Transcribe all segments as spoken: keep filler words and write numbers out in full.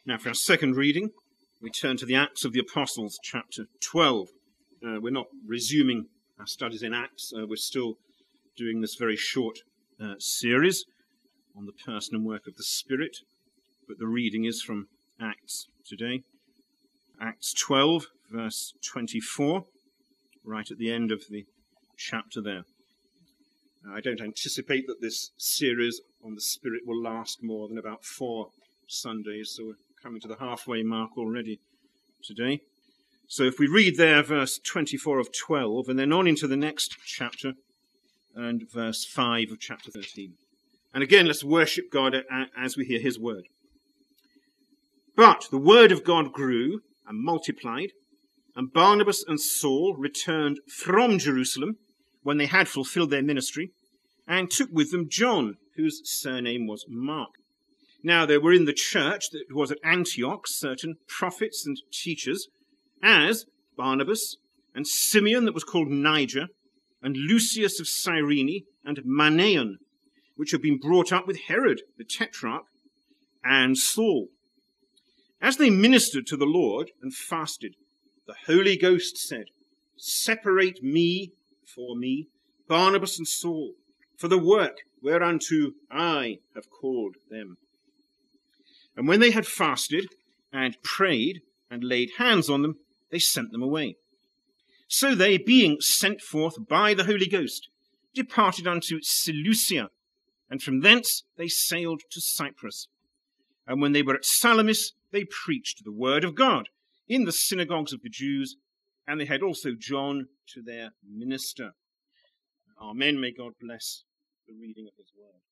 Now, for our second reading, we turn to the Acts of the Apostles, chapter twelve. Uh, we're not resuming our studies in Acts. Uh, we're still doing this very short uh, series on the person and work of the Spirit, but the reading is from Acts today. Acts twelve, verse twenty-four, right at the end of the chapter there. Now, I don't anticipate that this series on the Spirit will last more than about four Sundays, so we're coming to the halfway mark already today. So if we read there verse twenty-four of twelve, and then on into the next chapter, and verse five of chapter thirteen. And again, let's worship God as we hear his word. But the word of God grew and multiplied, and Barnabas and Saul returned from Jerusalem when they had fulfilled their ministry, and took with them John, whose surname was Mark. Now there were in the church that was at Antioch certain prophets and teachers, as Barnabas and Simeon that was called Niger, and Lucius of Cyrene, and Manaen, which had been brought up with Herod the Tetrarch, and Saul. As they ministered to the Lord and fasted, the Holy Ghost said, Separate me, for me, Barnabas and Saul, for the work whereunto I have called them. And when they had fasted and prayed and laid hands on them, they sent them away. So they, being sent forth by the Holy Ghost, departed unto Seleucia, and from thence they sailed to Cyprus. And when they were at Salamis, they preached the word of God in the synagogues of the Jews, and they had also John to their minister. Amen. May God bless the reading of his word.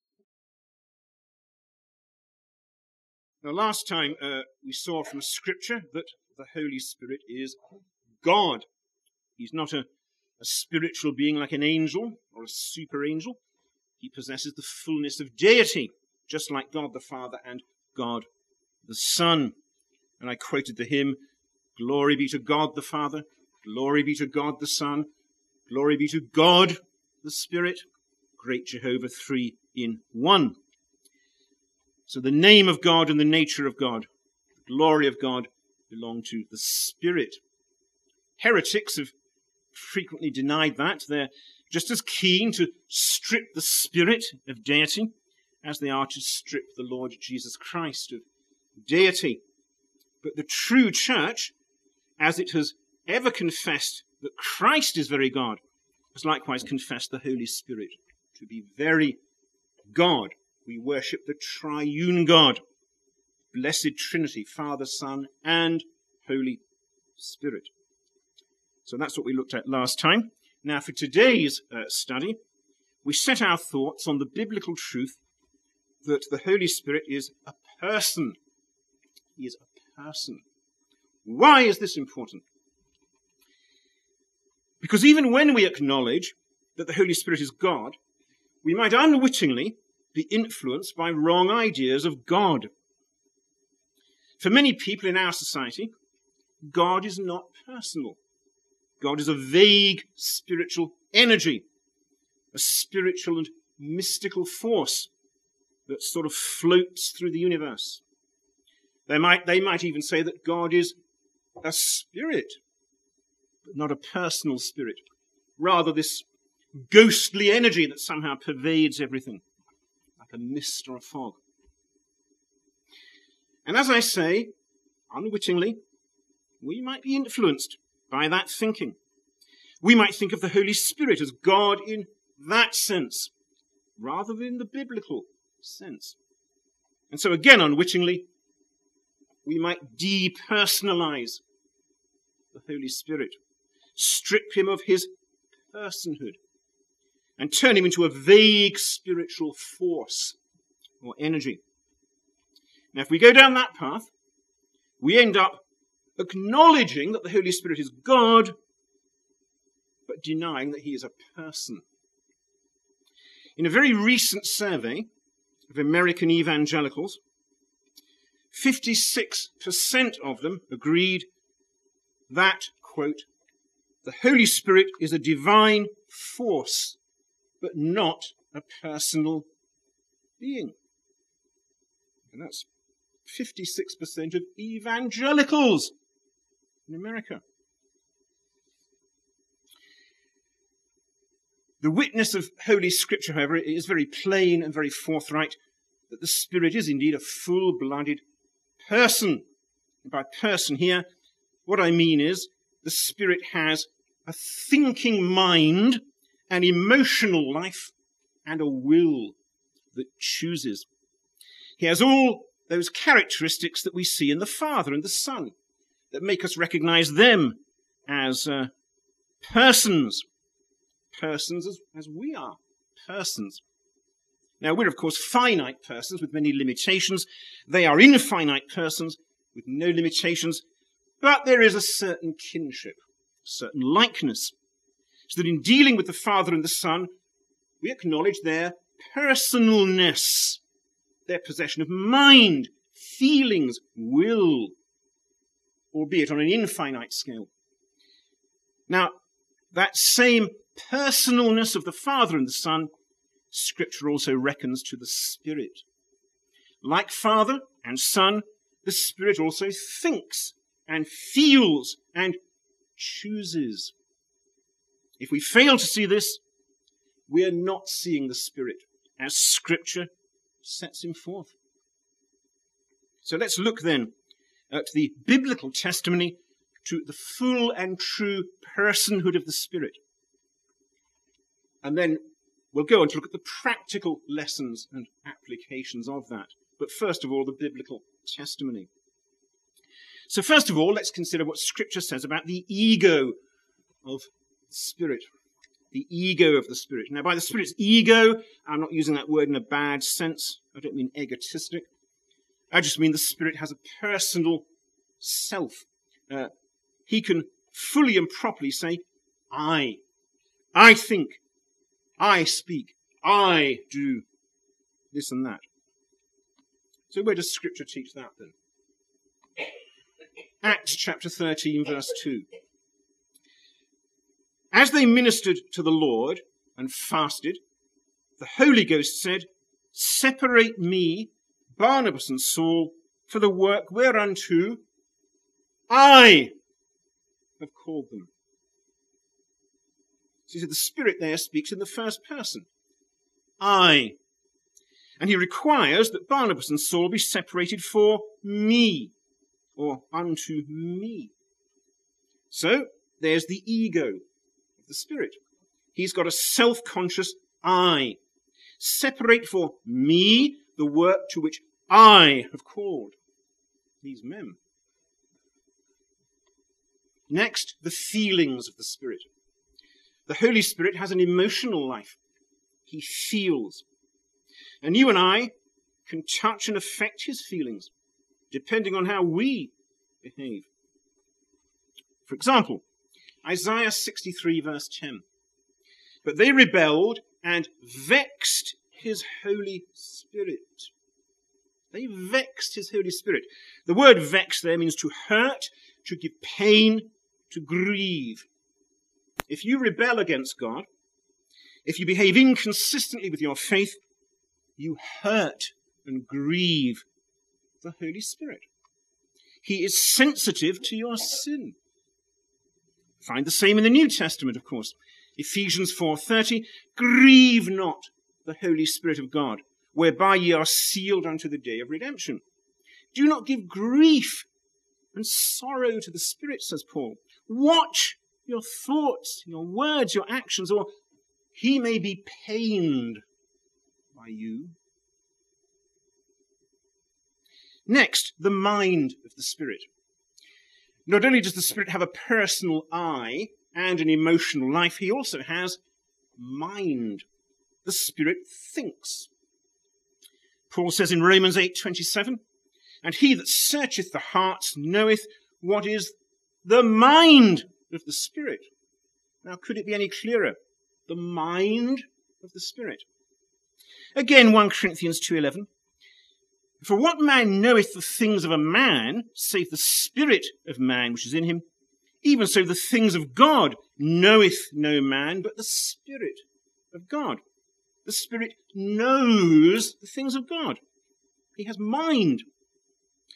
Now, last time uh, we saw from Scripture that the Holy Spirit is God. He's not a, a spiritual being like an angel or a super angel. He possesses the fullness of deity, just like God the Father and God the Son. And I quoted the hymn, Glory be to God the Father, glory be to God the Son, glory be to God the Spirit, great Jehovah, three in one. So the name of God and the nature of God, the glory of God, belong to the Spirit. Heretics have frequently denied that. They're just as keen to strip the Spirit of deity as they are to strip the Lord Jesus Christ of deity. But the true church, as it has ever confessed that Christ is very God, has likewise confessed the Holy Spirit to be very God. We worship the triune God, blessed Trinity, Father, Son, and Holy Spirit. So that's what we looked at last time. Now for today's uh, study, we set our thoughts on the biblical truth that the Holy Spirit is a person. He is a person. Why is this important? Because even when we acknowledge that the Holy Spirit is God, we might unwittingly be influenced by wrong ideas of God. For many people in our society, God is not personal. God is a vague spiritual energy, a spiritual and mystical force that sort of floats through the universe. They might, they might even say that God is a spirit, but not a personal spirit. Rather, this ghostly energy that somehow pervades everything, like a mist or a fog. And as I say, unwittingly, we might be influenced by that thinking. We might think of the Holy Spirit as God in that sense, rather than the biblical sense. And so again, unwittingly, we might depersonalize the Holy Spirit, strip him of his personhood, and turn him into a vague spiritual force or energy. Now, if we go down that path, we end up acknowledging that the Holy Spirit is God, but denying that he is a person. In a very recent survey of American evangelicals, fifty-six percent of them agreed that, quote, the Holy Spirit is a divine force, but not a personal being. And that's fifty-six percent of evangelicals in America. The witness of Holy Scripture, however, is very plain and very forthright that the Spirit is indeed a full-blooded person. And by person here, what I mean is the Spirit has a thinking mind, an emotional life, and a will that chooses. He has all those characteristics that we see in the Father and the Son that make us recognize them as uh, persons. Persons as, as we are. Persons. Now, we're, of course, finite persons with many limitations. They are infinite persons with no limitations. But there is a certain kinship, a certain likeness. So that in dealing with the Father and the Son, we acknowledge their personalness, their possession of mind, feelings, will, albeit on an infinite scale. Now, that same personalness of the Father and the Son, Scripture also reckons to the Spirit. Like Father and Son, the Spirit also thinks and feels and chooses. If we fail to see this, we are not seeing the Spirit as Scripture sets him forth. So let's look then at the biblical testimony to the full and true personhood of the Spirit. And then we'll go on to look at the practical lessons and applications of that. But first of all, the biblical testimony. So first of all, let's consider what Scripture says about the ego of the Spirit. The ego of the Spirit. Now, by the Spirit's ego, I'm not using that word in a bad sense. I don't mean egotistic. I just mean the Spirit has a personal self. Uh, he can fully and properly say, I. I think. I speak. I do this and that. So where does Scripture teach that then? Acts chapter thirteen, verse two. As they ministered to the Lord and fasted, the Holy Ghost said, Separate me, Barnabas and Saul, for the work whereunto I have called them. So he said the Spirit there speaks in the first person. I. And he requires that Barnabas and Saul be separated for me, or unto me. So there's the ego of the Spirit. He's got a self-conscious I. Separate for me the work to which I have called these men. Next, the feelings of the Spirit. The Holy Spirit has an emotional life. He feels. And you and I can touch and affect his feelings, depending on how we behave. For example, Isaiah sixty-three, verse ten. But they rebelled and vexed his Holy Spirit. They vexed his Holy Spirit. The word vex there means to hurt, to give pain, to grieve. If you rebel against God, if you behave inconsistently with your faith, you hurt and grieve the Holy Spirit. He is sensitive to your sin. Find the same in the New Testament, of course. Ephesians four thirty, grieve not the Holy Spirit of God, whereby ye are sealed unto the day of redemption. Do not give grief and sorrow to the Spirit, says Paul. Watch your thoughts, your words, your actions, or he may be pained by you. Next, the mind of the Spirit. Not only does the Spirit have a personal I and an emotional life, he also has mind. The Spirit thinks. Paul says in Romans eight twenty-seven, and he that searcheth the hearts knoweth what is the mind of the Spirit. Now, could it be any clearer? The mind of the Spirit. Again, First Corinthians two eleven. For what man knoweth the things of a man, save the spirit of man which is in him? Even so the things of God knoweth no man, but the Spirit of God. The Spirit knows the things of God. He has mind.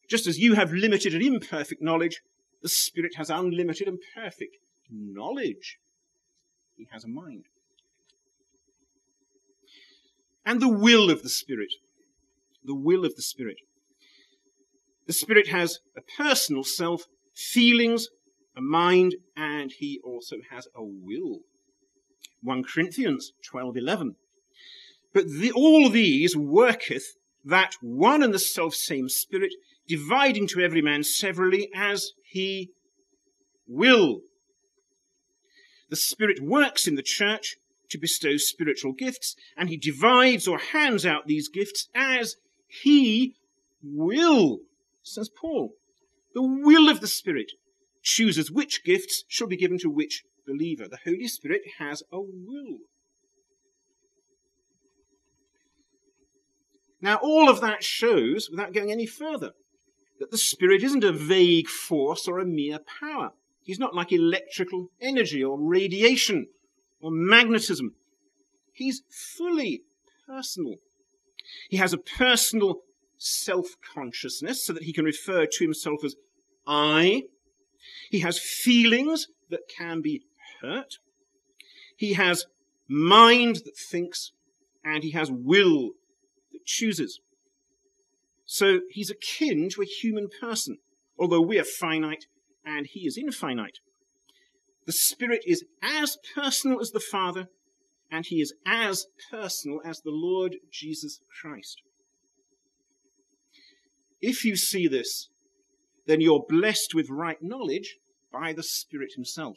Just as you have limited and imperfect knowledge, the Spirit has unlimited and perfect knowledge. He has a mind. And the will of the Spirit. The will of the Spirit. The Spirit has a personal self, feelings, a mind, and he also has a will. First Corinthians twelve eleven. But the, all these worketh that one and the selfsame Spirit, dividing to every man severally as he will. The Spirit works in the church to bestow spiritual gifts, and he divides or hands out these gifts as he will, says Paul. The will of the Spirit chooses which gifts shall be given to which believer. The Holy Spirit has a will. Now, all of that shows, without going any further, that the Spirit isn't a vague force or a mere power. He's not like electrical energy or radiation or magnetism. He's fully personal. He has a personal self-consciousness so that he can refer to himself as I. He has feelings that can be hurt. He has mind that thinks, and he has will that chooses. So he's akin to a human person, although we are finite and he is infinite. The Spirit is as personal as the Father, and he is as personal as the Lord Jesus Christ. If you see this, then you're blessed with right knowledge by the Spirit himself.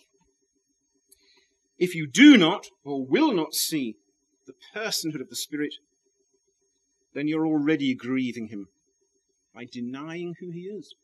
If you do not or will not see the personhood of the Spirit, then you're already grieving him by denying who he is.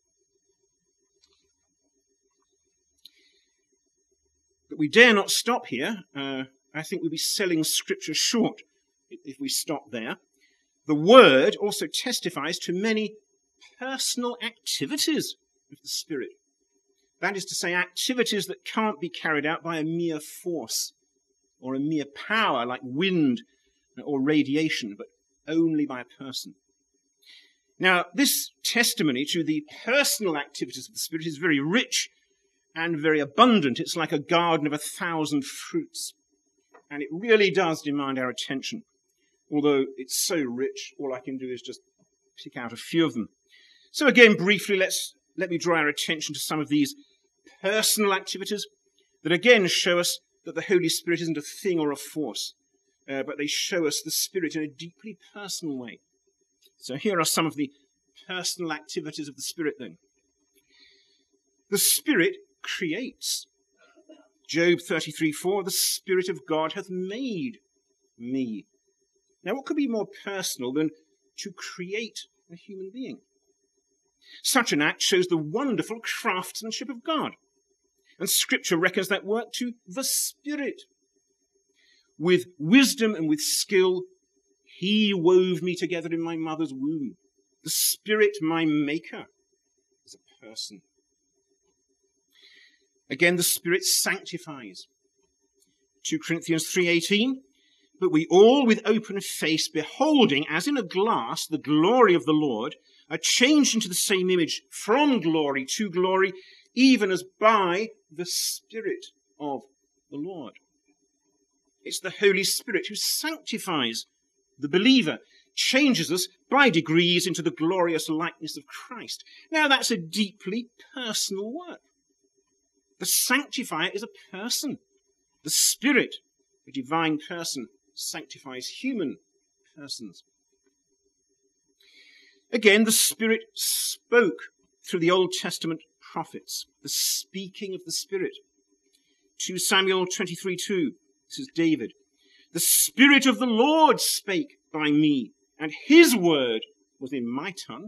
But we dare not stop here. Uh, I think we'd be selling Scripture short if we stop there. The Word also testifies to many personal activities of the Spirit. That is to say, activities that can't be carried out by a mere force or a mere power like wind or radiation, but only by a person. Now, this testimony to the personal activities of the Spirit is very rich and very abundant. It's like a garden of a thousand fruits. And it really does demand our attention. Although it's so rich, all I can do is just pick out a few of them. So again, briefly, let's let me draw our attention to some of these personal activities that again show us that the Holy Spirit isn't a thing or a force, uh, but they show us the Spirit in a deeply personal way. So here are some of the personal activities of the Spirit then. The Spirit creates. Job thirty-three four, the Spirit of God hath made me. Now, what could be more personal than to create a human being? Such an act shows the wonderful craftsmanship of God. And Scripture reckons that work to the Spirit. With wisdom and with skill, he wove me together in my mother's womb. The Spirit, my maker, is a person. Again, the Spirit sanctifies. Second Corinthians three eighteen, but we all with open face, beholding as in a glass the glory of the Lord, are changed into the same image from glory to glory, even as by the Spirit of the Lord. It's the Holy Spirit who sanctifies the believer, changes us by degrees into the glorious likeness of Christ. Now that's a deeply personal work. The sanctifier is a person. The Spirit, a divine person, sanctifies human persons. Again, the Spirit spoke through the Old Testament prophets, the speaking of the Spirit. Second Samuel twenty-three two, this is David. The Spirit of the Lord spake by me, and his word was in my tongue.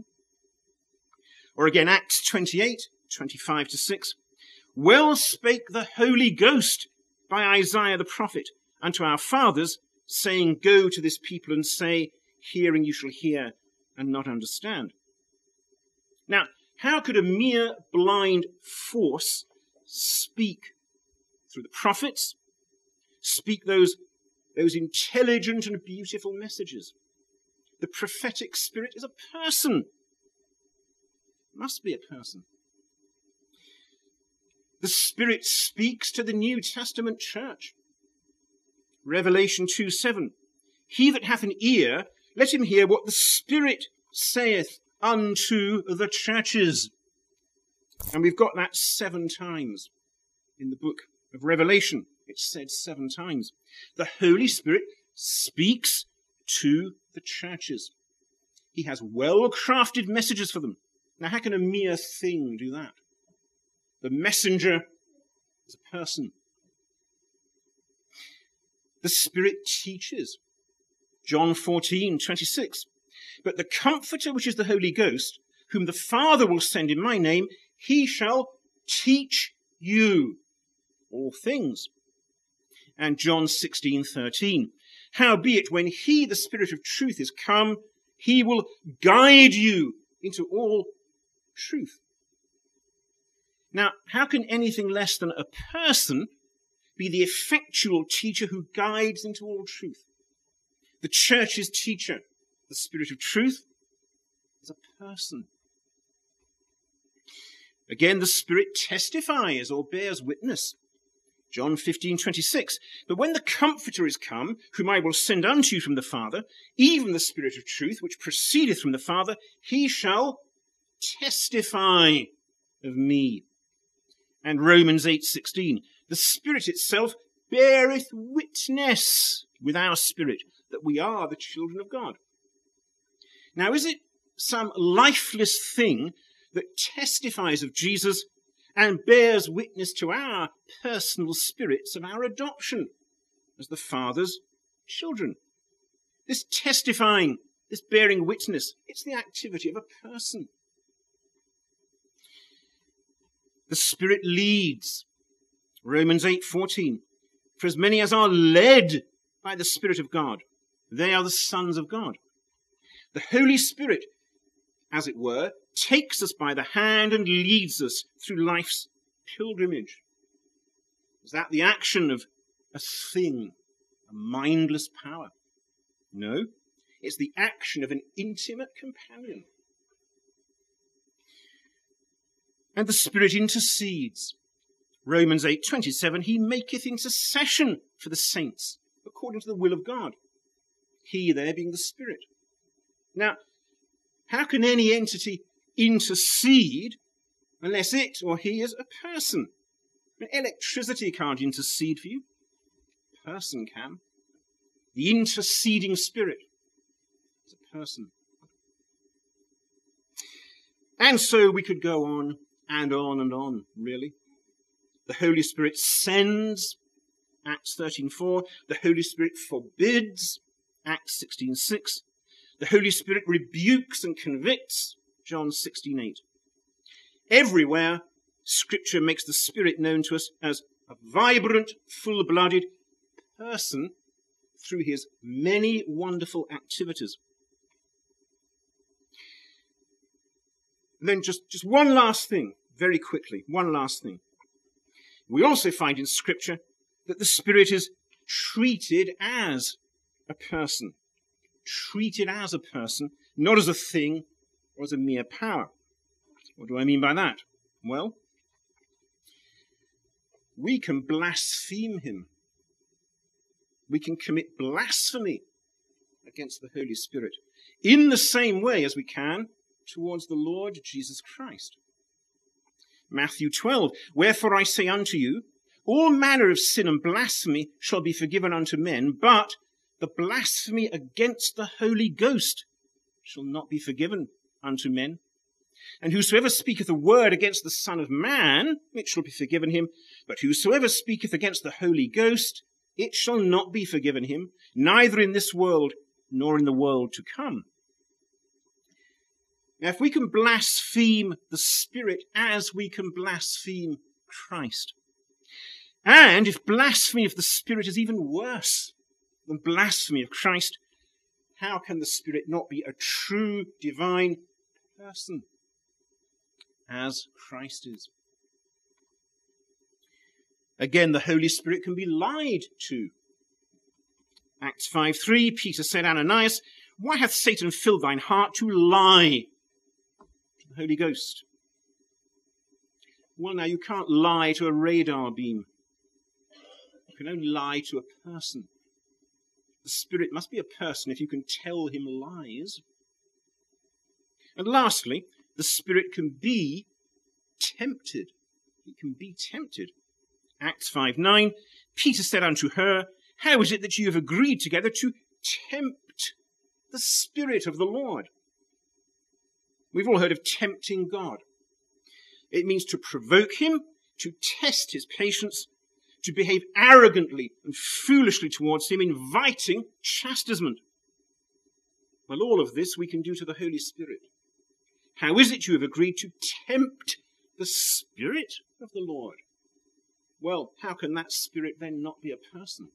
Or again, Acts twenty-eight twenty-five to six. Well spake the Holy Ghost by Isaiah the prophet unto our fathers, saying, go to this people and say, hearing you shall hear and not understand. Now, how could a mere blind force speak through the prophets, speak those, those intelligent and beautiful messages? The prophetic spirit is a person. Must be a person. The Spirit speaks to the New Testament church. Revelation two seven. He that hath an ear, let him hear what the Spirit saith unto the churches. And we've got that seven times in the book of Revelation. It's said seven times. The Holy Spirit speaks to the churches. He has well-crafted messages for them. Now, how can a mere thing do that? The messenger is a person. The Spirit teaches. John fourteen twenty-six. But the Comforter, which is the Holy Ghost, whom the Father will send in my name, he shall teach you all things. And John sixteen thirteen. Howbeit, when he, the Spirit of truth, is come, he will guide you into all truth. Now, how can anything less than a person be the effectual teacher who guides into all truth? The church's teacher, the Spirit of truth, is a person. Again, the Spirit testifies or bears witness. John fifteen twenty-six. But when the Comforter is come, whom I will send unto you from the Father, even the Spirit of truth, which proceedeth from the Father, he shall testify of me. And Romans eight sixteen. The Spirit itself beareth witness with our spirit that we are the children of God. Now, is it some lifeless thing that testifies of Jesus and bears witness to our personal spirits of our adoption as the Father's children? This testifying, this bearing witness, it's the activity of a person. The Spirit leads. Romans eight fourteen. For as many as are led by the Spirit of God, they are the sons of God. The Holy Spirit, as it were, takes us by the hand and leads us through life's pilgrimage. Is that the action of a thing, a mindless power? No, it's the action of an intimate companion. And the Spirit intercedes. Romans eight twenty-seven, he maketh intercession for the saints according to the will of God. He there being the Spirit. Now, how can any entity intercede unless it or he is a person? Electricity can't intercede for you. A person can. The interceding Spirit is a person. And so we could go on and on and on, really. The Holy Spirit sends, Acts thirteen four. The Holy Spirit forbids, Acts sixteen six. The Holy Spirit rebukes and convicts, John sixteen eight. Everywhere, Scripture makes the Spirit known to us as a vibrant, full-blooded person through his many wonderful activities. And then just, just one last thing, very quickly, one last thing. We also find in Scripture that the Spirit is treated as a person. Treated as a person, not as a thing or as a mere power. What do I mean by that? Well, we can blaspheme him. We can commit blasphemy against the Holy Spirit in the same way as we can towards the Lord Jesus Christ. Matthew twelve, wherefore I say unto you, all manner of sin and blasphemy shall be forgiven unto men, but the blasphemy against the Holy Ghost shall not be forgiven unto men. And whosoever speaketh a word against the Son of Man, it shall be forgiven him. But whosoever speaketh against the Holy Ghost, it shall not be forgiven him, neither in this world nor in the world to come. Now, if we can blaspheme the Spirit as we can blaspheme Christ, and if blasphemy of the Spirit is even worse than blasphemy of Christ, how can the Spirit not be a true divine person as Christ is? Again, the Holy Spirit can be lied to. Acts five three, Peter said, Ananias, why hath Satan filled thine heart to lie to the Holy Ghost Well, now, you can't lie to a radar beam. You can only lie to a person. The Spirit must be a person if you can tell him lies. And lastly, the Spirit can be tempted. He can be tempted. Acts five nine, Peter said unto her, how is it that you have agreed together to tempt the Spirit of the Lord? We've all heard of tempting God. It means to provoke him, to test his patience, to behave arrogantly and foolishly towards him, inviting chastisement. Well, all of this we can do to the Holy Spirit. How is it you have agreed to tempt the Spirit of the Lord? Well, how can that Spirit then not be a person?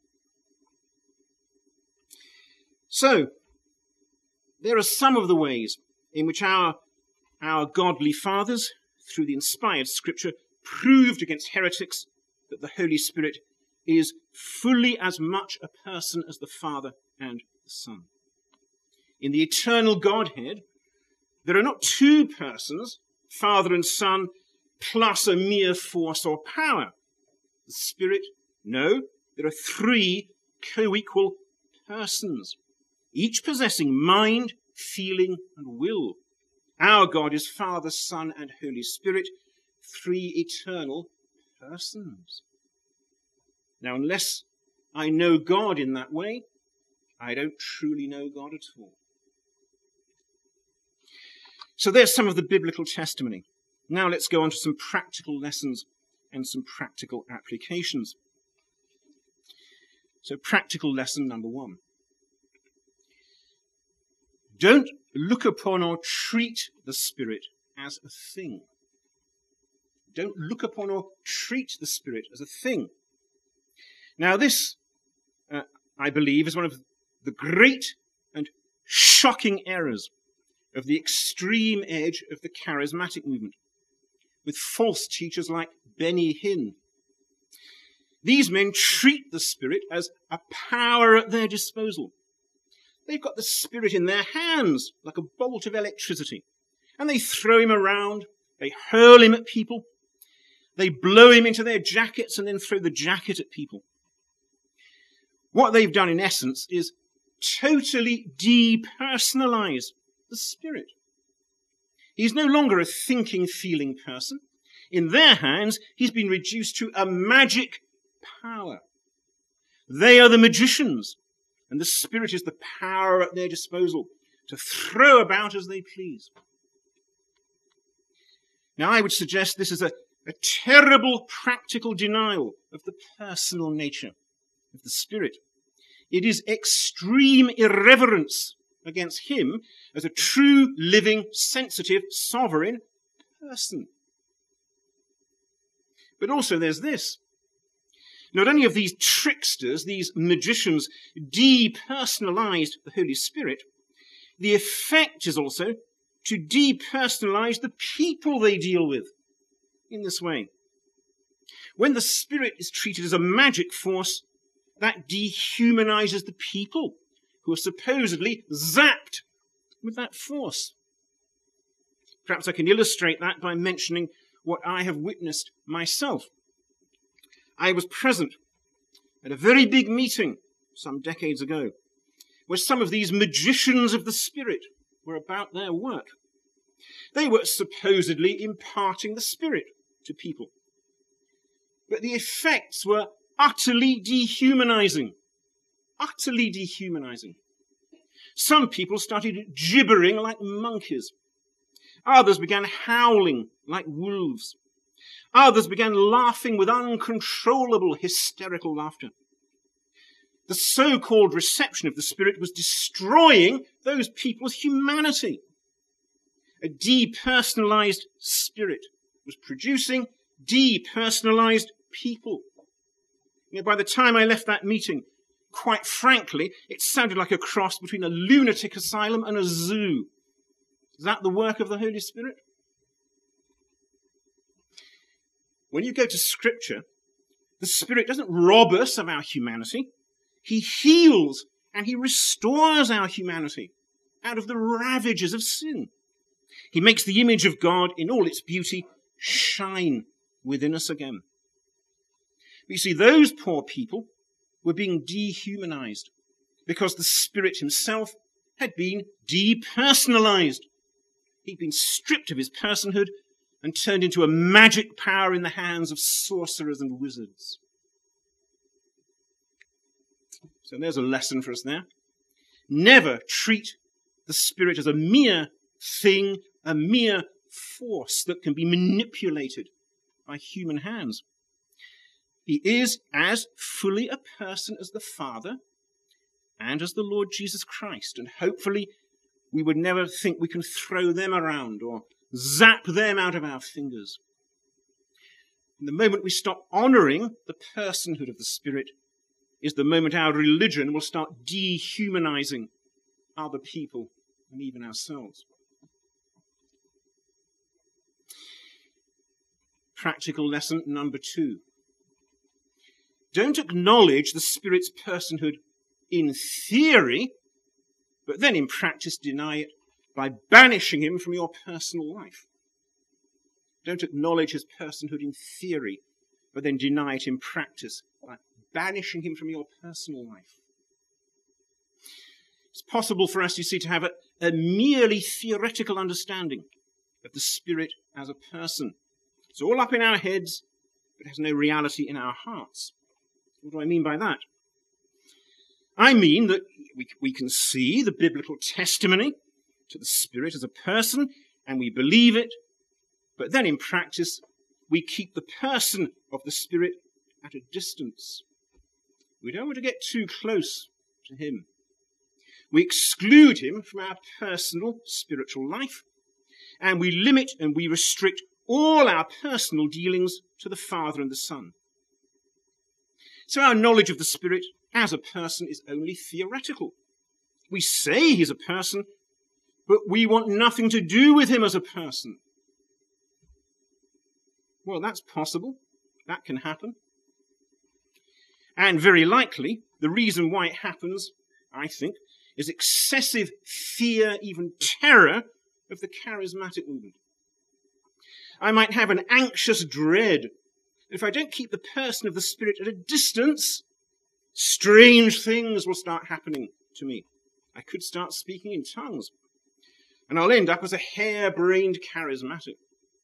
So, there are some of the ways in which our, our godly fathers, through the inspired Scripture, proved against heretics that the Holy Spirit is fully as much a person as the Father and the Son. In the eternal Godhead, there are not two persons, Father and Son, plus a mere force or power. The Spirit, no, there are three co-equal persons, each possessing mind, feeling, and will. Our God is Father, Son, and Holy Spirit, three eternal persons. Now, unless I know God in that way, I don't truly know God at all. So there's some of the biblical testimony. Now let's go on to some practical lessons and some practical applications. So practical lesson number one. Don't look upon or treat the Spirit as a thing. Don't look upon or treat the Spirit as a thing. Now this, uh, I believe, is one of the great and shocking errors of the extreme edge of the charismatic movement, with false teachers like Benny Hinn. These men treat the Spirit as a power at their disposal. They've got the Spirit in their hands like a bolt of electricity, and they throw him around, they hurl him at people, they blow him into their jackets and then throw the jacket at people. What they've done in essence is totally depersonalize the Spirit. He's no longer a thinking, feeling person. In their hands, he's been reduced to a magic power. They are the magicians, and the Spirit is the power at their disposal to throw about as they please. Now, I would suggest this is a, a terrible practical denial of the personal nature of the Spirit. It is extreme irreverence against him as a true, living, sensitive, sovereign person. But also there's this. Not only have these tricksters, these magicians, depersonalized the Holy Spirit, the effect is also to depersonalize the people they deal with in this way. When the Spirit is treated as a magic force, that dehumanizes the people who are supposedly zapped with that force. Perhaps I can illustrate that by mentioning what I have witnessed myself. I was present at a very big meeting some decades ago where some of these magicians of the Spirit were about their work. They were supposedly imparting the Spirit to people. But the effects were utterly dehumanizing. Utterly dehumanizing. Some people started gibbering like monkeys. Others began howling like wolves. Others began laughing with uncontrollable hysterical laughter. The so-called reception of the Spirit was destroying those people's humanity. A depersonalized Spirit was producing depersonalized people. You know, by the time I left that meeting, quite frankly, it sounded like a cross between a lunatic asylum and a zoo. Is that the work of the Holy Spirit? When you go to Scripture, the Spirit doesn't rob us of our humanity. He heals and he restores our humanity out of the ravages of sin. He makes the image of God in all its beauty shine within us again. But you see, those poor people were being dehumanized because the Spirit himself had been depersonalized. He'd been stripped of his personhood and turned into a magic power in the hands of sorcerers and wizards. So there's a lesson for us there. Never treat the Spirit as a mere thing, a mere force that can be manipulated by human hands. He is as fully a person as the Father and as the Lord Jesus Christ. And hopefully we would never think we can throw them around or zap them out of our fingers. And the moment we stop honoring the personhood of the Spirit is the moment our religion will start dehumanizing other people and even ourselves. Practical lesson number two. Don't acknowledge the Spirit's personhood in theory, but then in practice deny it by banishing him from your personal life. Don't acknowledge his personhood in theory, but then deny it in practice by banishing him from your personal life. It's possible for us, you see, to have a, a merely theoretical understanding of the Spirit as a person. It's all up in our heads, but has no reality in our hearts. What do I mean by that? I mean that we, we can see the biblical testimony to the Spirit as a person, and we believe it, but then in practice, we keep the person of the Spirit at a distance. We don't want to get too close to him. We exclude him from our personal spiritual life, and we limit and we restrict all our personal dealings to the Father and the Son. So our knowledge of the Spirit as a person is only theoretical. We say he's a person, but we want nothing to do with him as a person. Well, that's possible. That can happen. And very likely, the reason why it happens, I think, is excessive fear, even terror, of the charismatic movement. I might have an anxious dread that if I don't keep the person of the Spirit at a distance, strange things will start happening to me. I could start speaking in tongues, and I'll end up as a harebrained charismatic.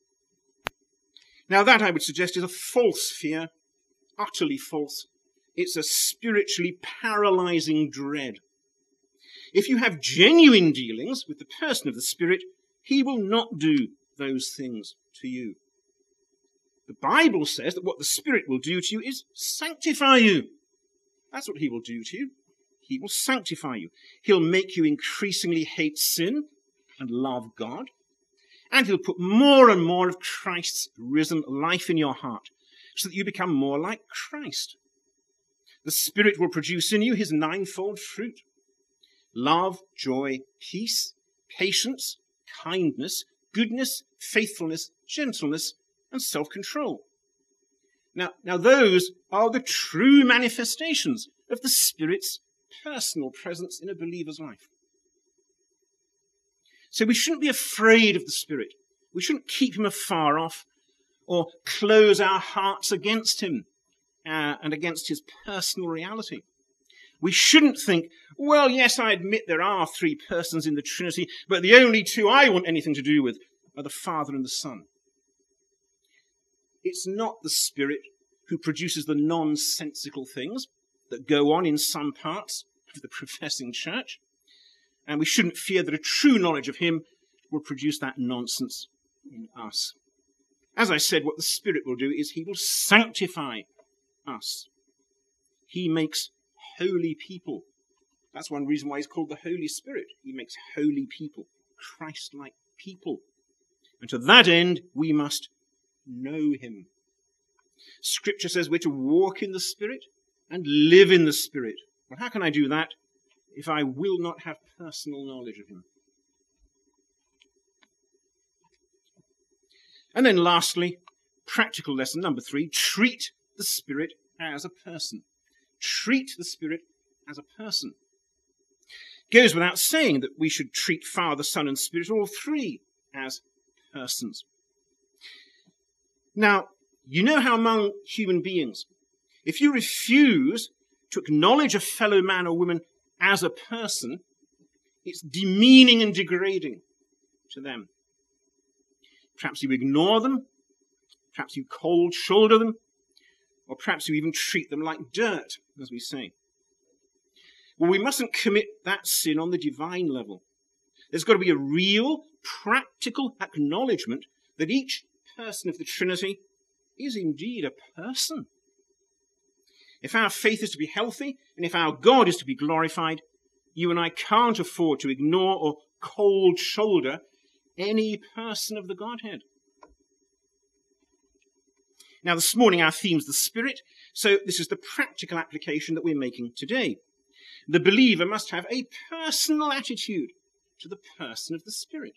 Now that, I would suggest, is a false fear, utterly false. It's a spiritually paralyzing dread. If you have genuine dealings with the person of the Spirit, he will not do those things to you. The Bible says that what the Spirit will do to you is sanctify you. That's what he will do to you. He will sanctify you. He'll make you increasingly hate sin and love God. And he'll put more and more of Christ's risen life in your heart so that you become more like Christ. The Spirit will produce in you his ninefold fruit: love, joy, peace, patience, kindness, goodness, faithfulness, gentleness, and self-control. Now, now those are the true manifestations of the Spirit's personal presence in a believer's life. So we shouldn't be afraid of the Spirit. We shouldn't keep him afar off or close our hearts against him uh, and against his personal reality. We shouldn't think, well, yes, I admit there are three persons in the Trinity, but the only two I want anything to do with are the Father and the Son. It's not the Spirit who produces the nonsensical things that go on in some parts of the professing church, and we shouldn't fear that a true knowledge of him will produce that nonsense in us. As I said, what the Spirit will do is he will sanctify us. He makes holy people. That's one reason why he's called the Holy Spirit. He makes holy people, Christ-like people. And to that end, we must know him. Scripture says we're to walk in the Spirit and live in the Spirit. Well, how can I do that if I will not have personal knowledge of him? And then lastly, practical lesson number three, treat the Spirit as a person. Treat the Spirit as a person. It goes without saying that we should treat Father, Son, and Spirit, all three, as persons. Now, You know how among human beings, if you refuse to acknowledge a fellow man or woman as a person, it's demeaning and degrading to them. Perhaps you ignore them, perhaps you cold shoulder them, or perhaps you even treat them like dirt, as we say. Well, we mustn't commit that sin on the divine level. There's got to be a real, practical acknowledgement that each person of the Trinity is indeed a person. If our faith is to be healthy, and if our God is to be glorified, you and I can't afford to ignore or cold shoulder any person of the Godhead. Now, this morning our theme's the Spirit, so this is the practical application that we're making today. The believer must have a personal attitude to the person of the Spirit.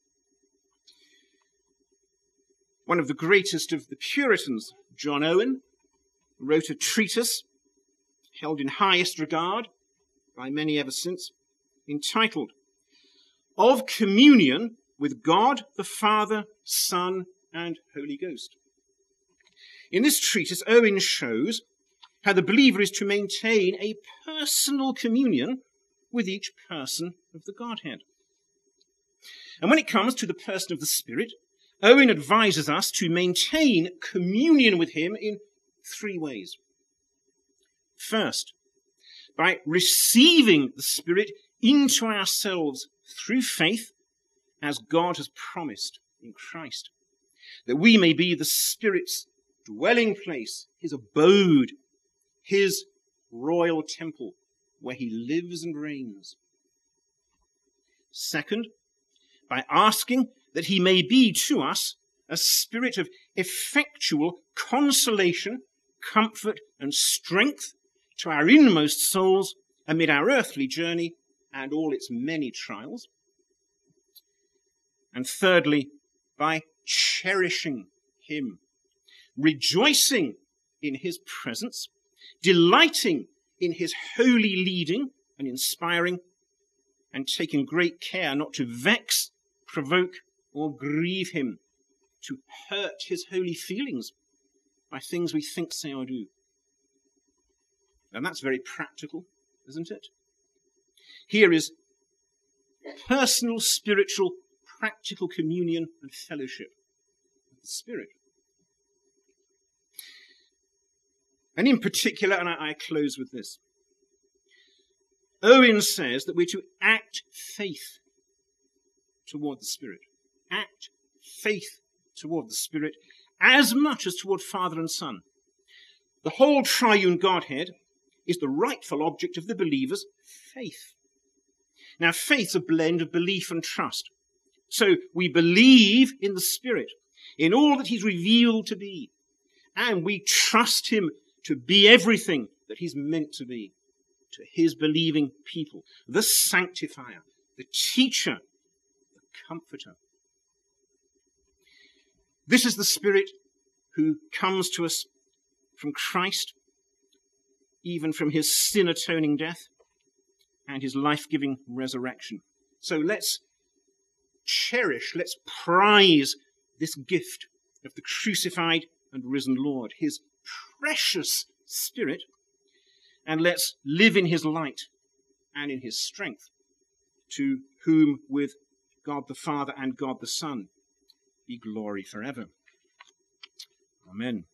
One of the greatest of the Puritans, John Owen, wrote a treatise held in highest regard by many ever since, entitled Of Communion with God the Father, Son, and Holy Ghost. In this treatise, Owen shows how the believer is to maintain a personal communion with each person of the Godhead. And when it comes to the person of the Spirit, Owen advises us to maintain communion with him in three ways. First, by receiving the Spirit into ourselves through faith, as God has promised in Christ, that we may be the Spirit's dwelling place, his abode, his royal temple, where he lives and reigns. Second, by asking that he may be to us a spirit of effectual consolation, comfort, and strength to our inmost souls amid our earthly journey and all its many trials. And thirdly, by cherishing him, rejoicing in his presence, delighting in his holy leading and inspiring, and taking great care not to vex, provoke, or grieve him, to hurt his holy feelings by things we think, say, or do. And that's very practical, isn't it? Here is personal, spiritual, practical communion and fellowship with the Spirit. And in particular, and I, I close with this, Owen says that we're to act faith toward the Spirit. Act faith toward the Spirit as much as toward Father and Son. The whole triune Godhead is the rightful object of the believer's faith. Now, faith's a blend of belief and trust. So we believe in the Spirit, in all that he's revealed to be, and we trust him to be everything that he's meant to be to his believing people. The sanctifier, the teacher, the comforter. This is the Spirit who comes to us from Christ, even from his sin-atoning death and his life-giving resurrection. So let's cherish, let's prize this gift of the crucified and risen Lord, his precious Spirit, and let's live in his light and in his strength, to whom with God the Father and God the Son be glory forever. Amen.